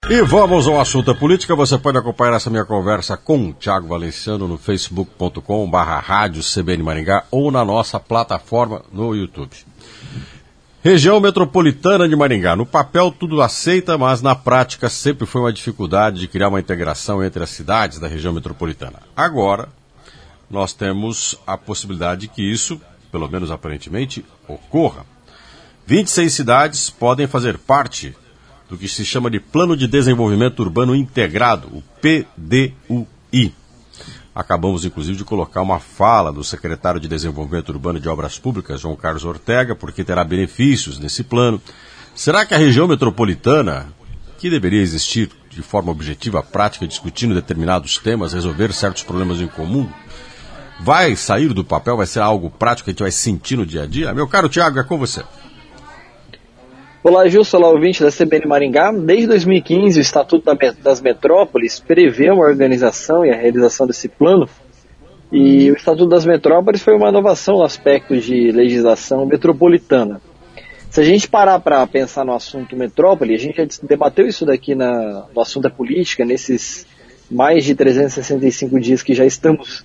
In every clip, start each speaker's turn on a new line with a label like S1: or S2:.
S1: E vamos ao assunto da política. Você pode acompanhar essa minha conversa com o Thiago Valenciano no facebook.com/rádio CBN Maringá ou na nossa plataforma no YouTube. Região metropolitana de Maringá. No papel tudo aceita, mas na prática sempre foi uma dificuldade de criar uma integração entre as cidades da região metropolitana. Agora, nós temos a possibilidade de que isso, pelo menos aparentemente, ocorra. 26 cidades podem fazer parte do que se chama de Plano de Desenvolvimento Urbano Integrado, o PDUI. Acabamos, inclusive, de colocar uma fala do secretário de Desenvolvimento Urbano e de Obras Públicas, João Carlos Ortega, porque terá benefícios nesse plano. Será que a região metropolitana, que deveria existir de forma objetiva, prática, discutindo determinados temas, resolver certos problemas em comum, vai sair do papel, vai ser algo prático que a gente vai sentir no dia a dia? Meu caro Thiago, é com você.
S2: Olá, Gilson, olá, ouvinte da CBN Maringá. Desde 2015, o Estatuto das Metrópoles prevê uma organização e a realização desse plano. E o Estatuto das Metrópoles foi uma inovação no aspecto de legislação metropolitana. Se a gente parar para pensar no assunto metrópole, a gente já debateu isso daqui no assunto da política, nesses mais de 365 dias que já estamos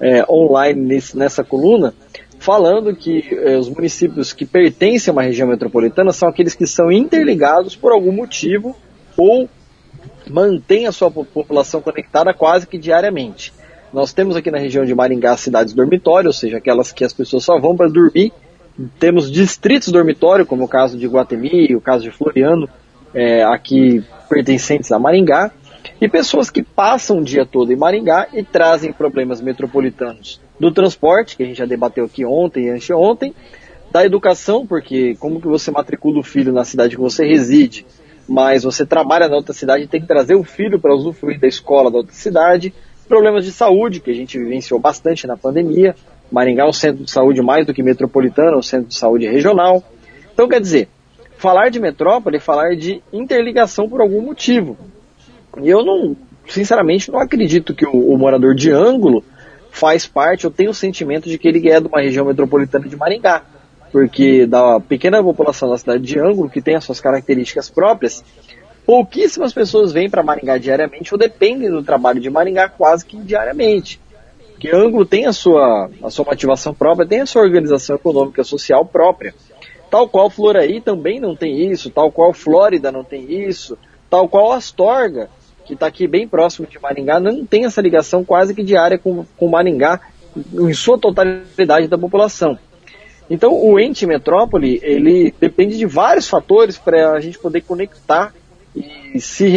S2: online nessa coluna, falando que os municípios que pertencem a uma região metropolitana são aqueles que são interligados por algum motivo ou mantêm a sua população conectada quase que diariamente. Nós temos aqui na região de Maringá cidades dormitório, ou seja, aquelas que as pessoas só vão para dormir. Temos distritos dormitório, como o caso de Guatemi, o caso de Floriano, aqui pertencentes a Maringá, e pessoas que passam o dia todo em Maringá e trazem problemas metropolitanos do transporte, que a gente já debateu aqui ontem e anteontem, da educação, porque como que você matricula o filho na cidade que você reside, mas você trabalha na outra cidade e tem que trazer o filho para usufruir da escola da outra cidade, problemas de saúde, que a gente vivenciou bastante na pandemia. Maringá é um centro de saúde mais do que metropolitano, é um centro de saúde regional. Então, quer dizer, falar de metrópole é falar de interligação por algum motivo. E eu sinceramente, não acredito que o morador de Ângulo faz parte, eu tenho o sentimento de que ele é de uma região metropolitana de Maringá, porque da pequena população da cidade de Ângulo, que tem as suas características próprias, pouquíssimas pessoas vêm para Maringá diariamente ou dependem do trabalho de Maringá quase que diariamente. Porque Ângulo tem a sua motivação própria, tem a sua organização econômica e social própria. Tal qual Floraí também não tem isso, tal qual Flórida não tem isso, tal qual Astorga, que está aqui bem próximo de Maringá, não tem essa ligação quase que diária com Maringá, em sua totalidade da população. Então, o ente metrópole, ele depende de vários fatores para a gente poder conectar e se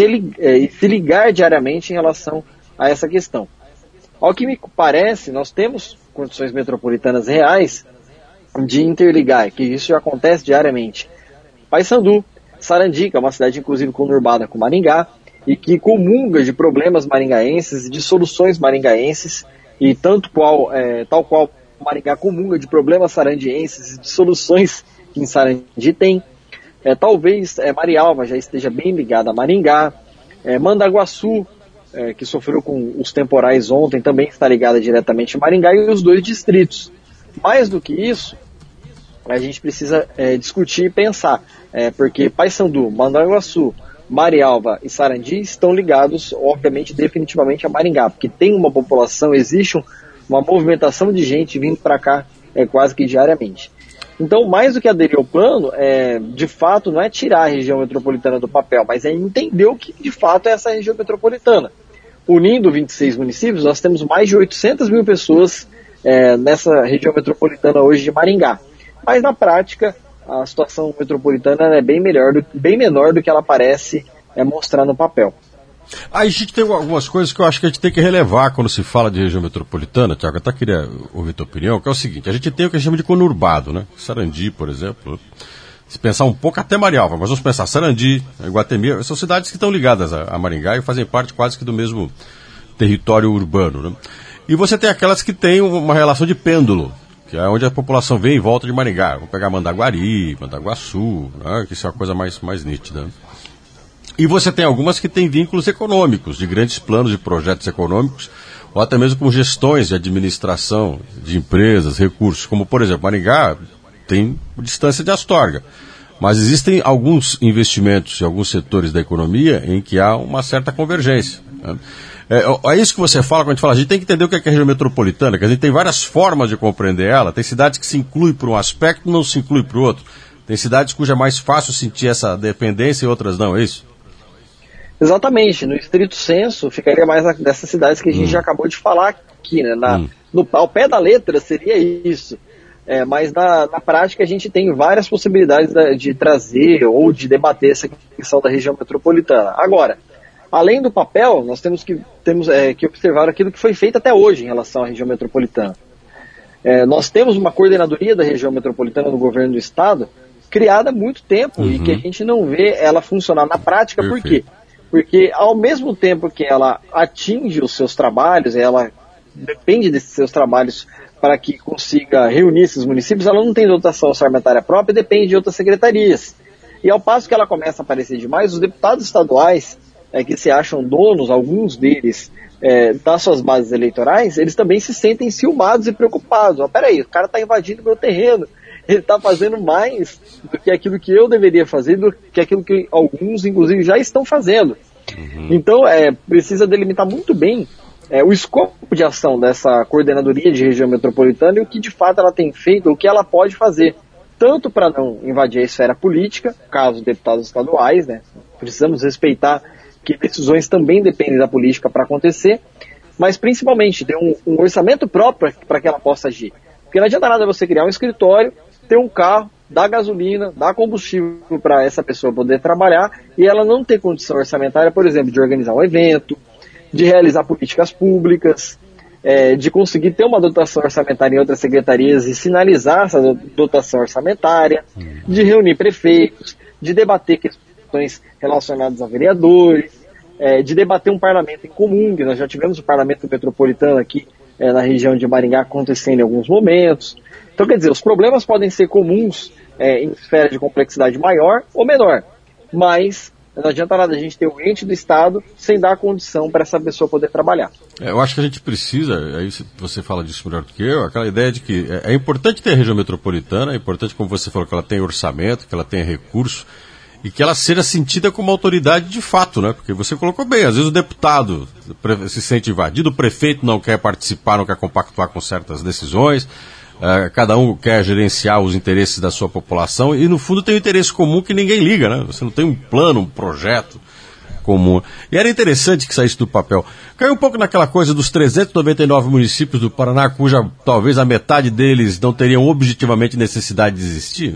S2: ligar diariamente em relação a essa questão. Ao que me parece, nós temos condições metropolitanas reais de interligar, que isso já acontece diariamente. Paissandu, Sarandi, que é uma cidade inclusive conurbada com Maringá, e que comunga de problemas maringaenses, de soluções maringaenses, e tal qual Maringá comunga de problemas sarandienses e de soluções que em Sarandi tem. Talvez Marialva já esteja bem ligada a Maringá. Mandaguaçu, que sofreu com os temporais ontem, também está ligada diretamente a Maringá, e os dois distritos. Mais do que isso, a gente precisa discutir e pensar, porque Paissandu, Mandaguaçu, Marialva e Sarandi estão ligados, obviamente, definitivamente a Maringá, porque tem uma população, existe uma movimentação de gente vindo para cá quase que diariamente. Então, mais do que aderir ao plano, de fato, não é tirar a região metropolitana do papel, mas é entender o que de fato é essa região metropolitana. Unindo 26 municípios, nós temos mais de 800 mil pessoas nessa região metropolitana hoje de Maringá. Mas na prática, a situação metropolitana é bem menor do que ela parece mostrar no papel.
S1: Aí a gente tem algumas coisas que eu acho que a gente tem que relevar quando se fala de região metropolitana, Tiago, eu até queria ouvir a tua opinião, que é o seguinte: a gente tem o que a gente chama de conurbado, né? Sarandi, por exemplo, se pensar um pouco até Marialva, mas vamos pensar, Sarandi, Guatemi, são cidades que estão ligadas a Maringá e fazem parte quase que do mesmo território urbano, né? E você tem aquelas que têm uma relação de pêndulo, que é onde a população vem e volta de Maringá. Vamos pegar Mandaguari, Mandaguaçu, né? Que isso é uma coisa mais nítida. E você tem algumas que têm vínculos econômicos, de grandes planos de projetos econômicos, ou até mesmo com gestões de administração de empresas, recursos, como, por exemplo, Maringá tem distância de Astorga. Mas existem alguns investimentos em alguns setores da economia em que há uma certa convergência. Né? É isso que você fala quando a gente fala, a gente tem que entender o que é a região metropolitana, que a gente tem várias formas de compreender ela. Tem cidades que se incluem por um aspecto e não se inclui por outro. Tem cidades cuja é mais fácil sentir essa dependência e outras não, é isso?
S2: Exatamente, no estrito senso, ficaria mais dessas cidades que a gente já acabou de falar aqui, né? Ao pé da letra seria isso. Mas na prática a gente tem várias possibilidades de trazer ou de debater essa questão da região metropolitana. Agora, além do papel, nós temos que observar aquilo que foi feito até hoje em relação à região metropolitana. Nós temos uma coordenadoria da região metropolitana no governo do estado, criada há muito tempo, e que a gente não vê ela funcionar na prática. Perfeito. Por quê? Porque ao mesmo tempo que ela atinge os seus trabalhos, ela depende desses seus trabalhos para que consiga reunir esses municípios, ela não tem dotação orçamentária própria e depende de outras secretarias. E ao passo que ela começa a aparecer demais, os deputados estaduais, que se acham donos, alguns deles, das suas bases eleitorais, eles também se sentem ciumados e preocupados. Peraí, o cara está invadindo meu terreno, ele está fazendo mais do que aquilo que eu deveria fazer, do que aquilo que alguns, inclusive, já estão fazendo. Então, precisa delimitar muito bem o escopo de ação dessa coordenadoria de região metropolitana e o que de fato ela tem feito, o que ela pode fazer, tanto para não invadir a esfera política, caso deputados estaduais, né? Precisamos respeitar que decisões também dependem da política para acontecer, mas principalmente ter um orçamento próprio para que ela possa agir. Porque não adianta nada você criar um escritório, ter um carro, dar gasolina, dar combustível para essa pessoa poder trabalhar e ela não ter condição orçamentária, por exemplo, de organizar um evento, de realizar políticas públicas, de conseguir ter uma dotação orçamentária em outras secretarias e sinalizar essa dotação orçamentária, de reunir prefeitos, de debater questões relacionadas a vereadores, de debater um parlamento em comum, que nós já tivemos o parlamento metropolitano aqui na região de Maringá acontecendo em alguns momentos. Então, quer dizer, os problemas podem ser comuns em esfera de complexidade maior ou menor, mas não adianta nada a gente ter o ente do Estado sem dar condição para essa pessoa poder trabalhar.
S1: Eu acho que a gente precisa, aí você fala disso melhor do que eu, aquela ideia de que é importante ter a região metropolitana, é importante, como você falou, que ela tenha orçamento, que ela tenha recurso, e que ela seja sentida como autoridade de fato, né? Porque você colocou bem, às vezes o deputado se sente invadido, o prefeito não quer participar, não quer compactuar com certas decisões, cada um quer gerenciar os interesses da sua população e no fundo tem um interesse comum que ninguém liga, né? Você não tem um plano, um projeto comum. E era interessante que saísse do papel. Caiu um pouco naquela coisa dos 399 municípios do Paraná, cuja talvez a metade deles não teriam objetivamente necessidade de existir?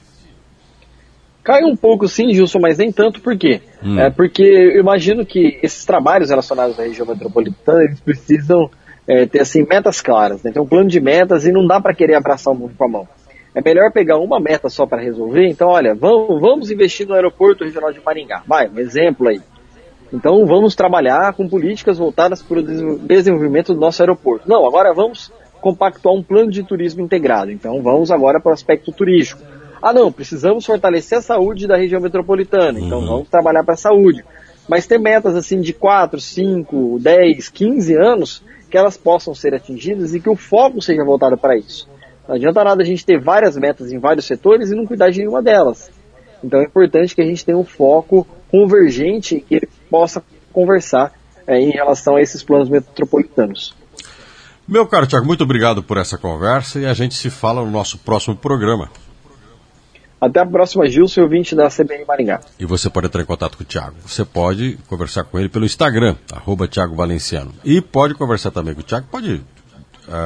S2: Caiu um pouco sim, Gilson, mas nem tanto. Por quê? Porque eu imagino que esses trabalhos relacionados à região metropolitana, eles precisam ter assim, metas claras, né? Tem um plano de metas e não dá para querer abraçar o mundo com a mão. É melhor pegar uma meta só para resolver. Então, olha, vamos investir no aeroporto regional de Maringá. Vai, um exemplo aí. Então, vamos trabalhar com políticas voltadas para o desenvolvimento do nosso aeroporto. Não, agora vamos compactuar um plano de turismo integrado. Então, vamos agora para o aspecto turístico. Não, precisamos fortalecer a saúde da região metropolitana. Então, vamos trabalhar para a saúde. Mas ter metas assim de 4, 5, 10, 15 anos que elas possam ser atingidas e que o foco seja voltado para isso. Não adianta nada a gente ter várias metas em vários setores e não cuidar de nenhuma delas. Então é importante que a gente tenha um foco convergente e que ele possa conversar em relação a esses planos metropolitanos.
S1: Meu caro Thiago, muito obrigado por essa conversa e a gente se fala no nosso próximo programa.
S2: Até a próxima, Gilson, ouvinte da CBN Maringá.
S1: E você pode entrar em contato com o Thiago. Você pode conversar com ele pelo Instagram, @Thiago Valenciano. E pode conversar também com o Thiago, pode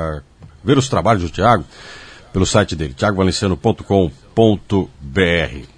S1: ver os trabalhos do Thiago pelo site dele, thiagovalenciano.com.br.